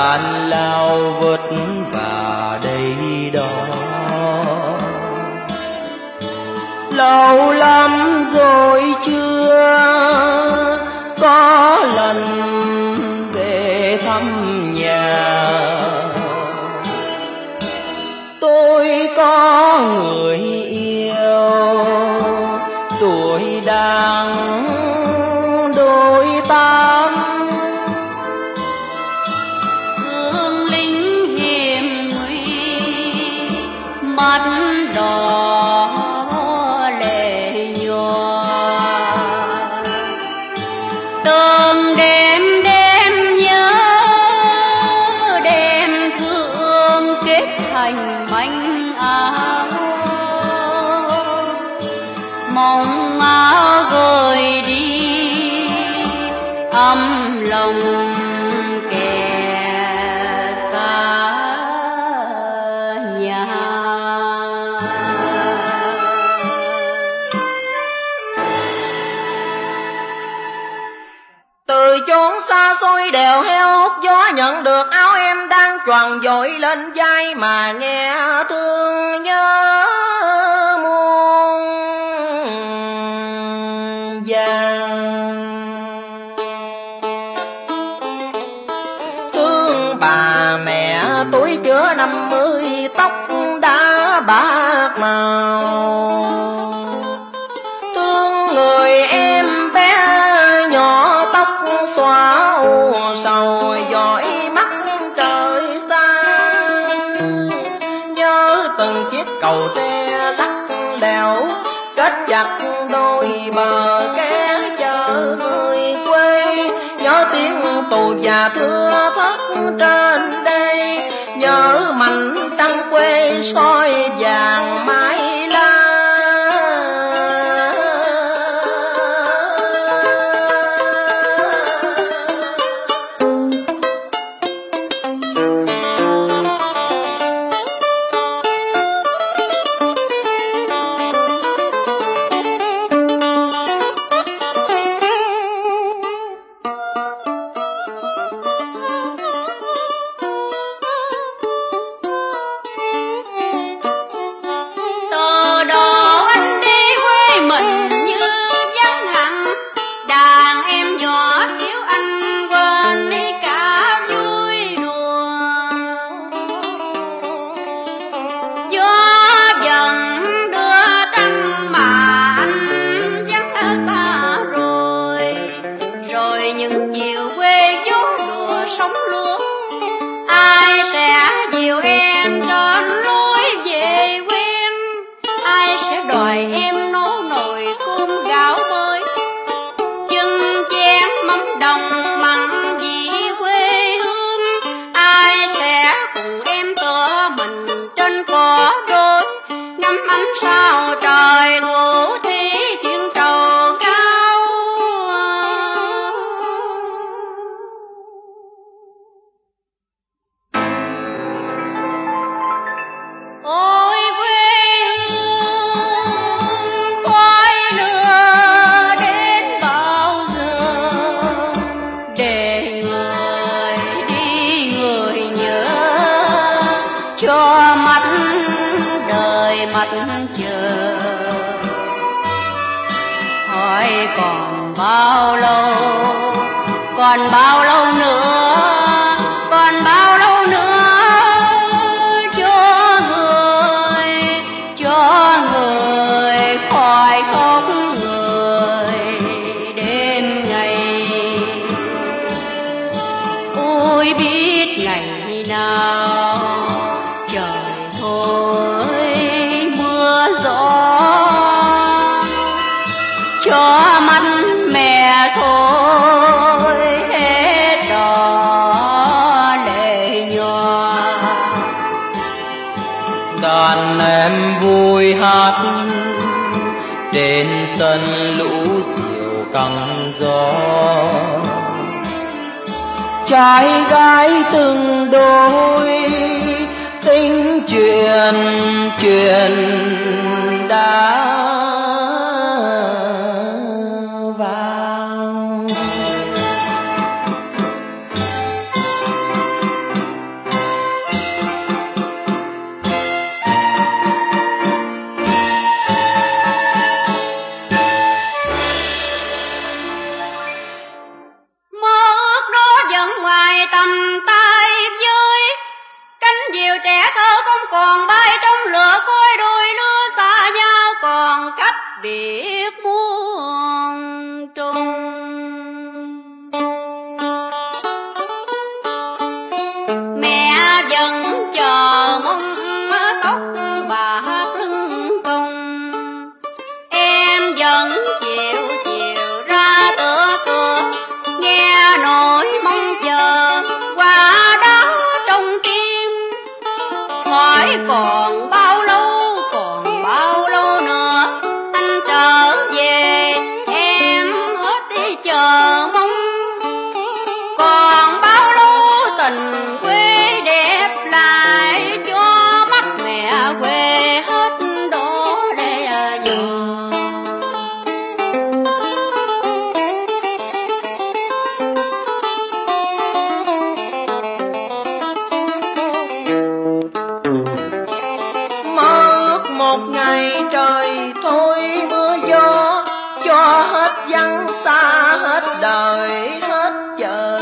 gian lao vất vả đây đó. Lâu lắm rồi chưa có lần về thăm nhà. Tôi có người yêu, tuổi đang đôi tám. Thương lính hiểm nguy, mắt đỏ lệ nhòa. Từng đêm đêm nhớ, đêm thương kết thành manh áo. Mong áo gửi đi âm lòng kẻ xa nhà. Từ chốn xa xôi đèo heo hút gió, nhận được áo em đang choàng dội lên vai, mà nghe thương nhớ muôn vàng. Thương bà mẹ tuổi chưa 50, tóc đã bạc màu. Thương người em bé nhỏ, tóc xóa u sầu, dõi mắt trời xa. Nhớ từng chiếc cầu tre lắc lẻo, kết chặt đôi bờ kẻ chờ người quê. Nhớ tiếng tù già thưa thớt trên đây, nhớ mảnh trăng quê soi vàng mái lá. Còn bao lâu, còn bao lâu nữa, còn bao lâu nữa, cho người khỏi khóc người đêm ngày. Ôi biết ngày nào trời thôi mưa gió, cho mắt mẹ thôi hết đỏ lệ nhòa. Đàn em vui hát trên sân lũ diều căng gió, trai gái từng đôi tính chuyện đã vào. một ngày trời thôi mưa gió, cho hết vắng xa hết đời hết giờ.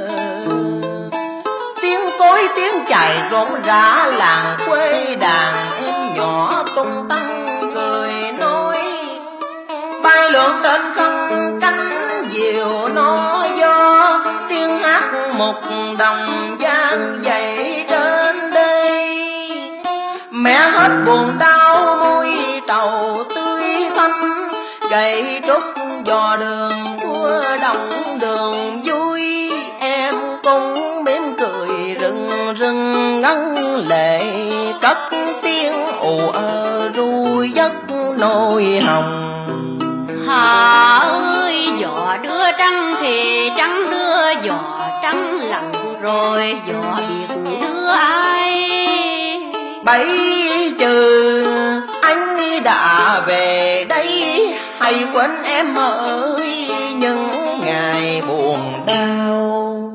Tiếng cối tiếng chài rộn rã làng quê, đàn em nhỏ tung tăng cười nói, bay lượn trên không cánh diều nó gió, tiếng hát một đồng gian dậy trên đây. Mẹ hết buồn đau môi trầu tươi thắm, gậy trúc dò đường của đồng đường vui. Em cũng mỉm cười rừng rừng ngân lệ, cất tiếng ù ru giấc nỗi hồng. Hà ơi gió đưa trăng thì trăng đưa gió trắng lặng rồi gió biết đưa ai. Bấy giờ anh đã về đây, hay quên em ơi những ngày buồn đau.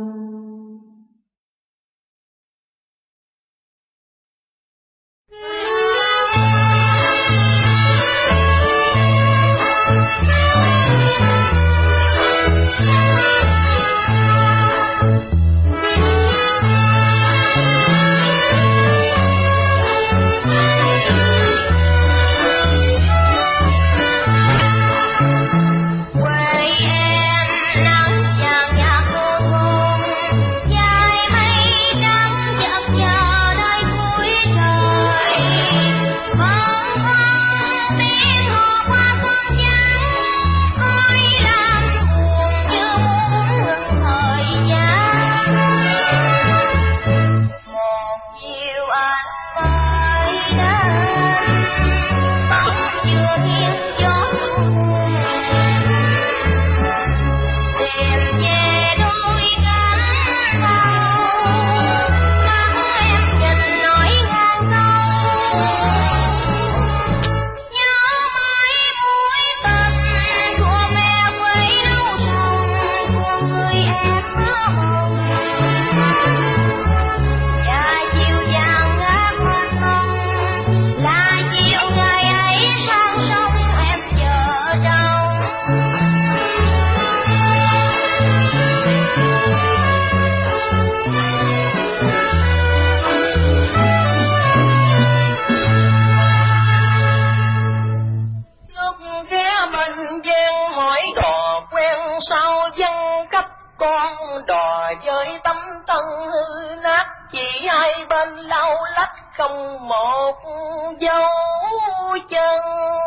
Không một dấu chân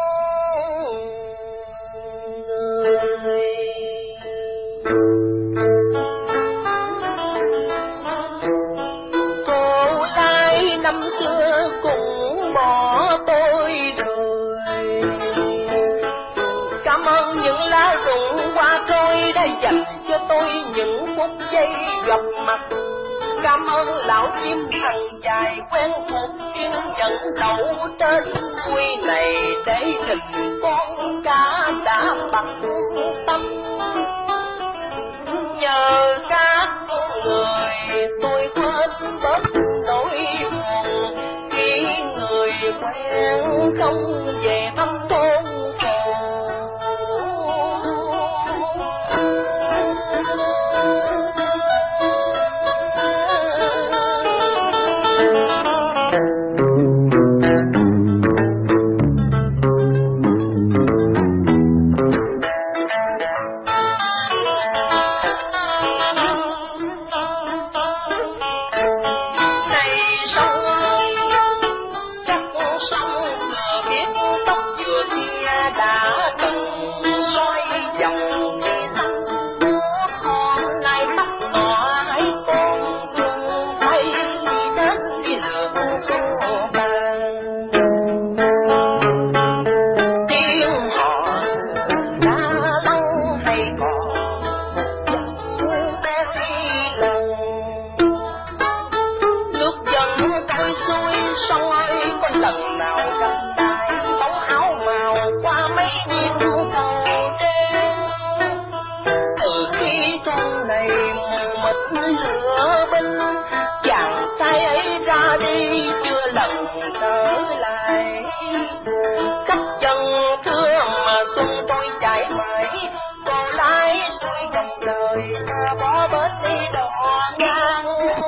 người. Cô lai năm xưa cũng bỏ tôi rồi. Cảm ơn những lá rụng hoa trôi đã dành cho tôi những phút giây gặp mặt. Cảm ơn lão chim thằng dài quen thuộc kiên nhẫn đậu trên núi này để hình con cá đã bặt tâm. Nhờ các người tôi quên bớt nỗi buồn khi người quen không về thăm thôn phố. khắp dân thương mà xuân tôi chạy mãi, cô lái xuôi dòng đời ta bỏ bến đi đò ngang.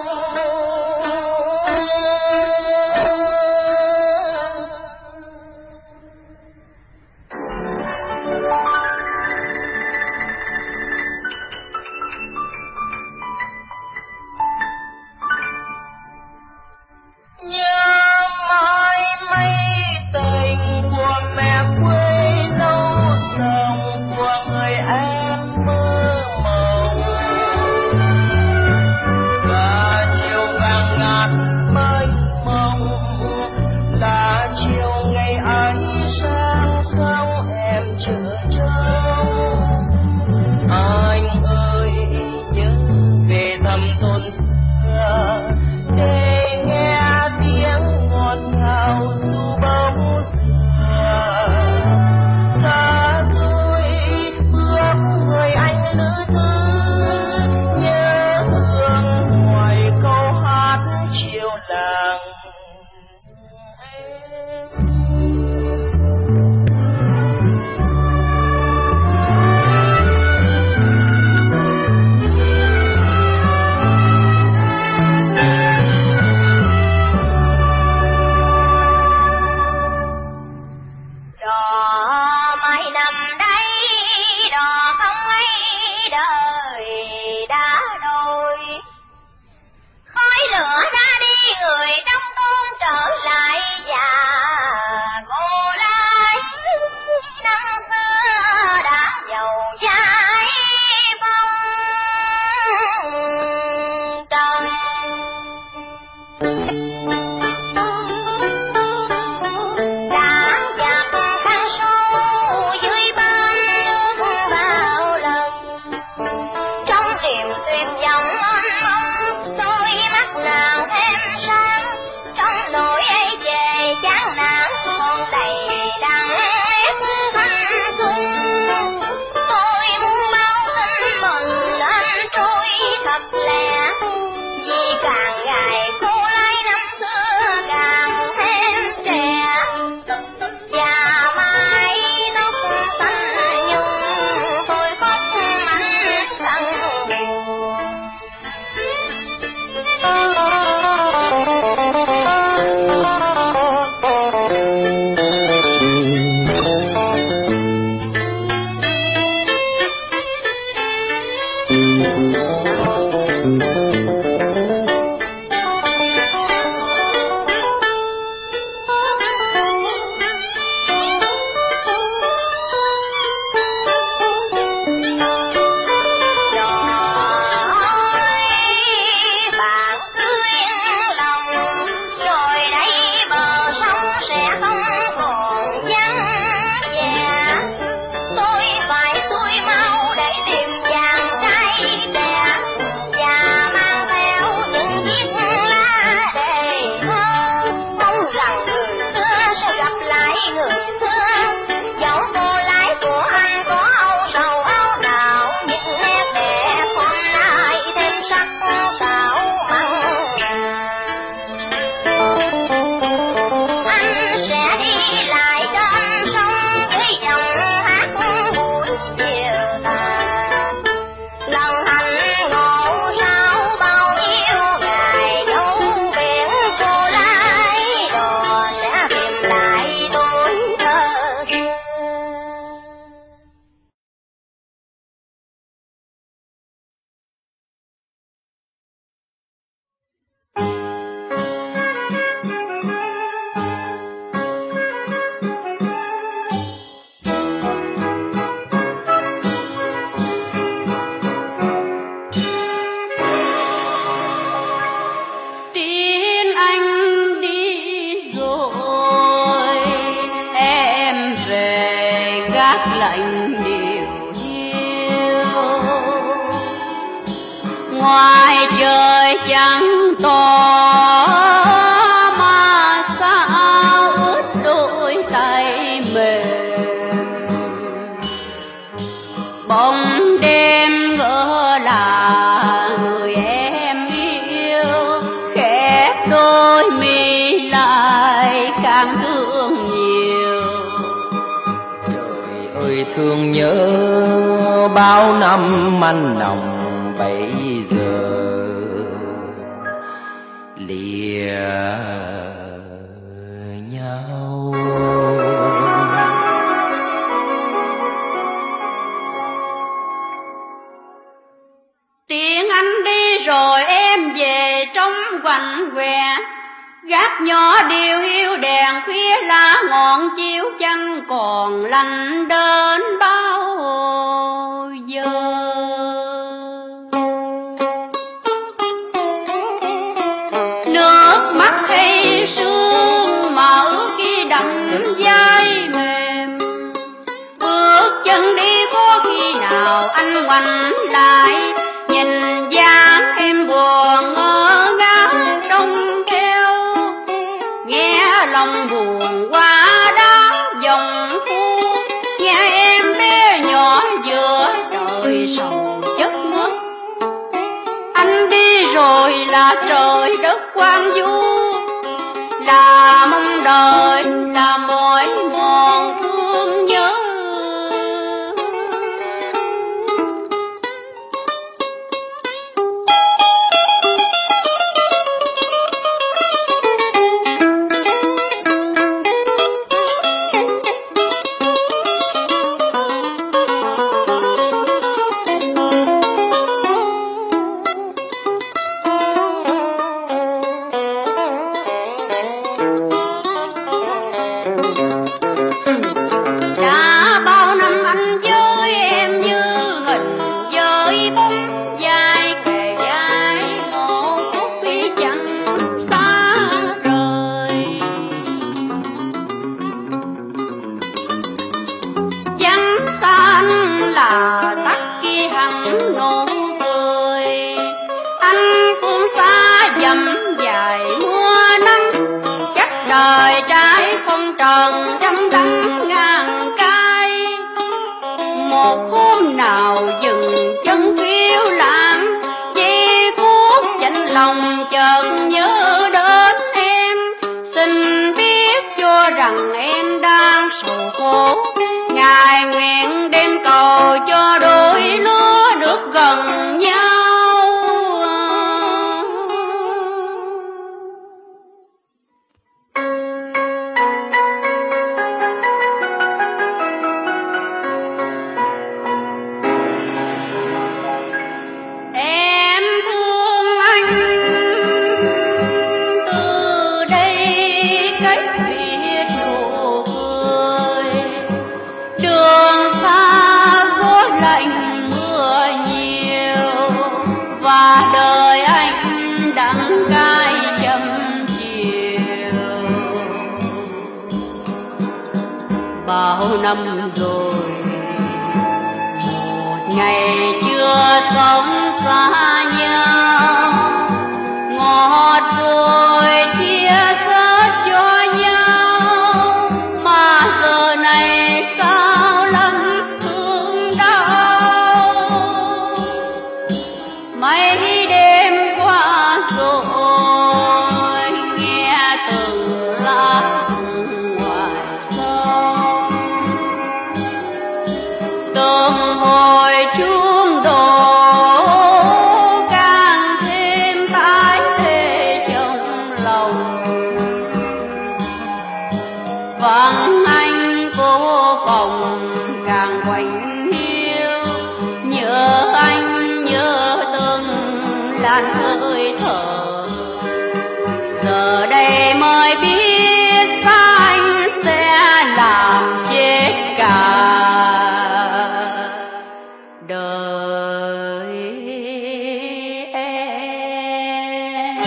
ngoài trời chẳng tỏ mà sao ướt đôi tay mềm. Bóng đêm ngỡ là người em yêu, khép đôi mi lại càng thương nhiều. thương nhớ bao năm anh nồng bây giờ lìa nhau. Tiếng anh đi rồi em về trong quạnh quẹ, gác nhỏ điều hiu đèn khuya lá ngọn chiếu chẳng còn lạnh đến bao giờ. Nước mắt hay sương mở khi đậm vai mềm, bước chân đi có khi nào anh ngoảnh lại nhìn dáng em buồn ngơ ngác trong keo, nghe lòng buồn qua đám dòng thu, nghe em bé nhỏ giữa trời sầu chất ngất. Anh đi rồi là trời đất quang du, là mong đời, là mỏi mòn thương nhớ. Đời trái không trần trăm đắng ngàn cay, một hôm nào dừng chân phiêu lãng, giây phút chạnh lòng chợt nhớ đến em. Xin biết cho rằng em đang sầu khổ, ngài nguyện đêm cầu cho đôi lứa được gần nhau. Bao năm rồi một ngày chưa sống xa nhau, ngọt rồi chia sớt cho nhau, mà giờ này sao lắm thương đau. Mấy đêm qua rồi nghe từng lá rụng ngoài sông, từng hồi chuông đổ càng thêm tái tê trong lòng. Vắng anh vô phòng càng quạnh hiu, nhớ anh nhớ từng làn hơi thở. Giờ đây mới biết xa anh sẽ làm chết cả đời em.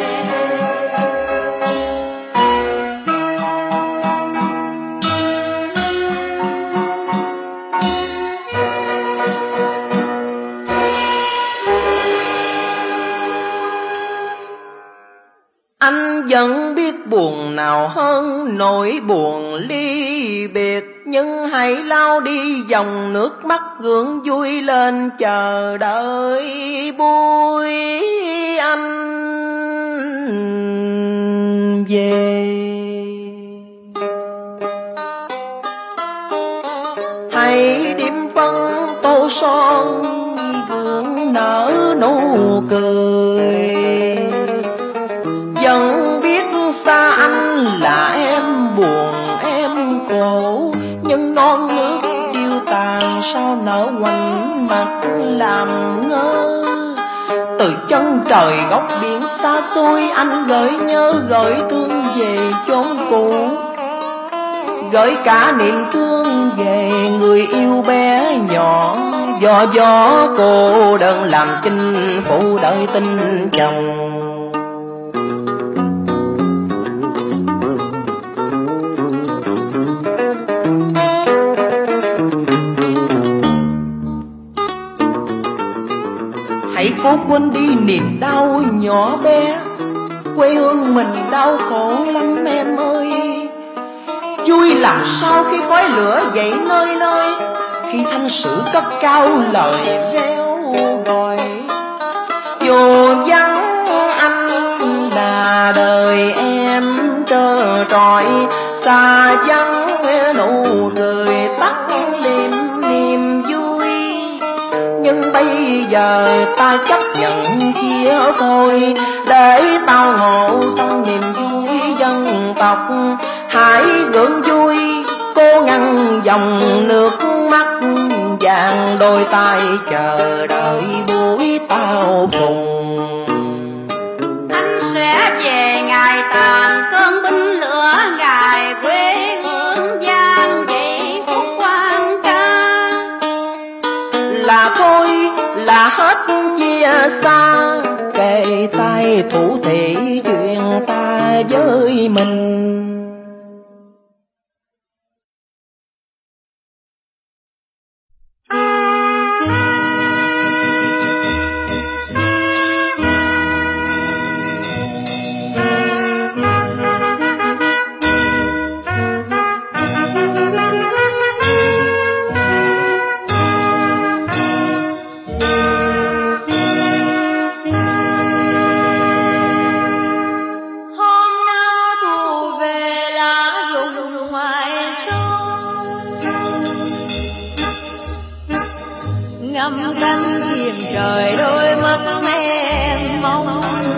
Anh vẫn biết buồn nào hơn nỗi buồn ly biệt, nhưng hãy lau đi dòng nước mắt gượng vui lên chờ đợi vui anh về. hãy điểm phân tô son gương nở nụ cười. Dần biết xa anh là em buồn em khổ, nhưng non nước điêu tàn sao nở quanh mặt làm ngơ. Từ chân trời góc biển xa xôi anh gửi nhớ gửi thương về chốn cũ, gửi cả niềm thương về người yêu bé nhỏ. Gió cô đơn làm chinh phụ đợi tình chồng. Hãy cố quên đi niềm đau nhỏ bé, quê hương mình đau khổ lắm em ơi. Vui làm sao khi khói lửa dậy nơi nơi, khi thanh sử cất cao lời reo gọi. Dù vắng anh là đời em trơ trọi, xa vắng nụ cười tắt liệm niềm vui. Nhưng bây giờ ta chấp nhận chia phôi, để tao ngộ trong niềm vui dân tộc. Hãy gượng vui cố ngăn dòng nước mắt vàng, đôi tay chờ đợi buổi tao cùng. Anh sẽ về ngày tàn cơn binh lửa, ngày quê hương gian dậy phút quan ca. Là thôi là hết chia xa, kề tay thủ thỉ chuyện ta với mình. Ngắm trăng hiền trời đôi mắt em mong,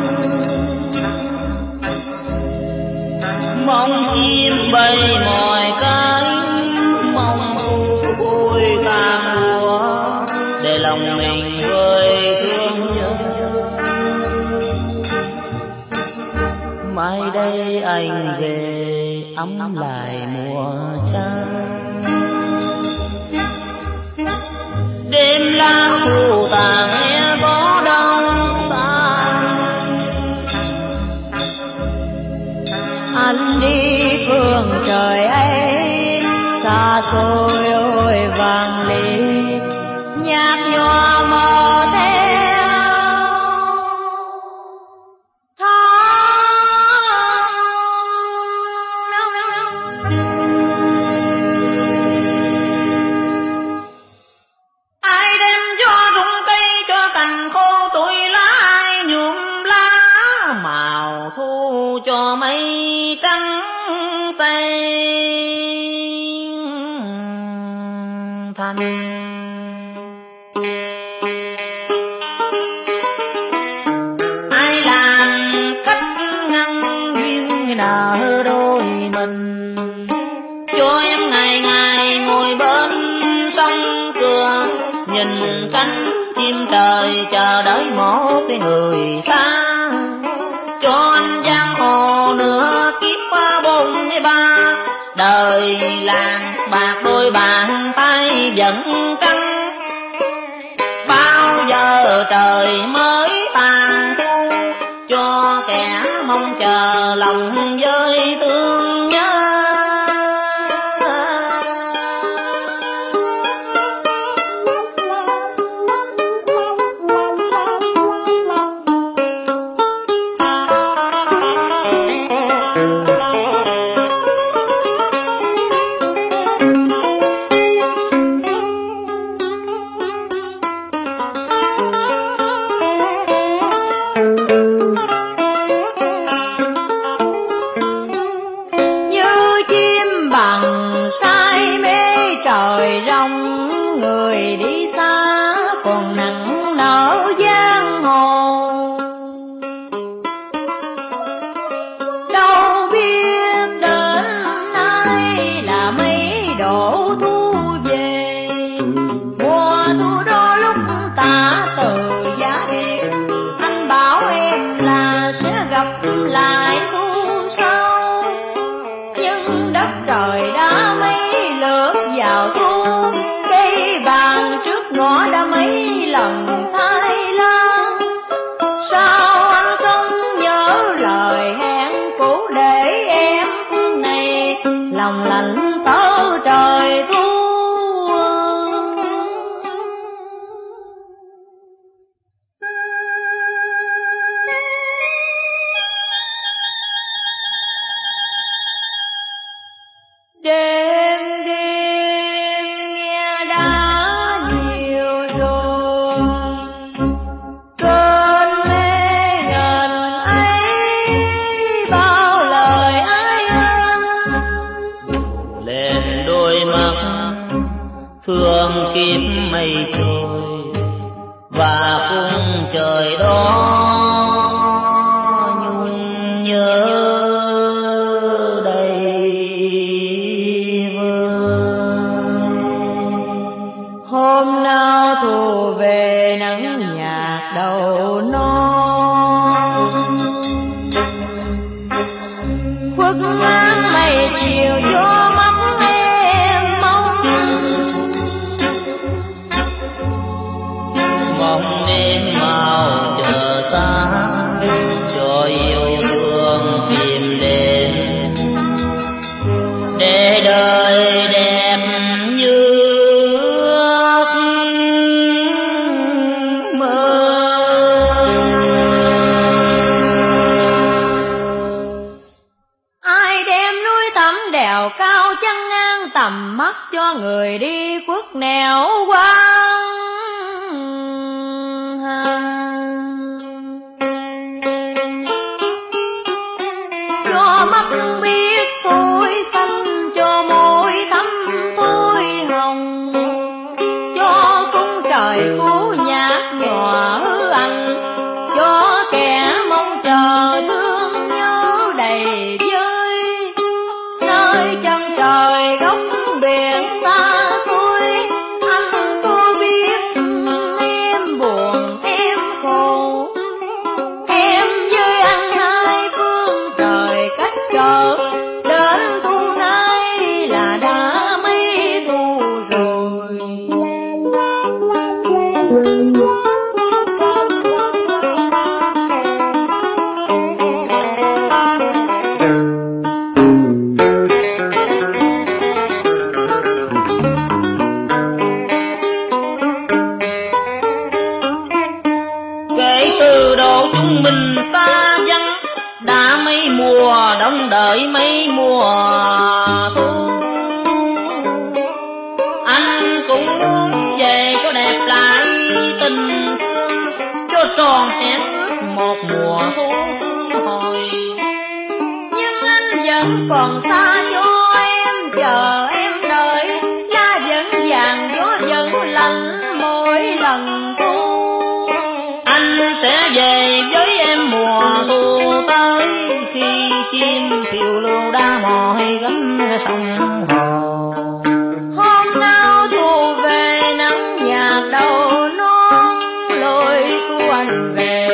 mong chim bay mỏi cánh, mong vui tàn lúa để lòng mình vơi thương nhớ. Mai đây anh về ấm lại mùa trăng, đêm lá thu tàn nghe gió đông xa. Anh đi phương trời ấy xa xôi ôi vàng ly, nhạt nhòa mờ theo cho mây trắng xanh thanh. Ai làm cách ngăn duyên nợ đôi mình, cho em ngày ngày ngồi bên sông cửa, nhìn cánh chim trời chờ đợi một cái người xa. Cho anh giang hồ nửa kiếp qua 43, đời làng bạc đôi bàn tay vẫn trắng. Bao giờ trời mới tàn thu, cho kẻ mong chờ lòng với thương nhớ. trời rong, người đi xa còn nặng nợ giang hồ. Đâu biết đến nay là mấy độ thu về, mùa thu đó lúc ta từ giá biệt, anh bảo em là sẽ gặp lại thu sau. Nhưng đất trời đã mấy lượt vào thu, cây vàng trước ngõ đã mấy lần thay lan. Sao anh không nhớ lời hẹn cũ để em phương này lòng lạnh thở trời thu. Đêm đêm nghe đã nhiều rồi, cơn mê ngần ấy bao lời ai ân. Lên đôi mắt thương kiếp mây trôi, và cung trời đó nhung nhớ đầy vơi. Hôm nào thu về nắng nhạt đầu non, khuất mát mây chiều gió mắt em mong. Mong em mau chờ sáng, cho yêu thương tìm đến, để đời đẹp như ước mơ. Ai đem núi thẳm đèo cao chắn ngang tầm mắt cho người đi khuất nẻo quang hà. Cho mắt biết thôi xanh, cho môi thắm thôi hồng, cho khung trời cũ nhạt nhòa hư ảnh, cho kẻ mong chờ thương nhớ đầy vơi. Nơi chân trời góc biển xa xôi, anh có biết em buồn em khổ. Em với anh hai phương trời cách trở, đến thu nay là đã mấy thu rồi. Kể từ độ chúng mình xa vắng, đã mấy mùa đông đợi mấy mùa thu. Anh cũng muốn về có đẹp lại tình xưa, cho tròn hẹn ước một mùa thu tương hồi. Nhưng anh vẫn còn xa cho em chờ em đợi, lá vẫn vàng gió vẫn lạnh mỗi lần thu. Anh sẽ về với em mùa thu tới, khi chim phiêu lưu đã mỏi gánh sông hồ. Hôm nào thu về nắng nhạt đầu non, lối của anh về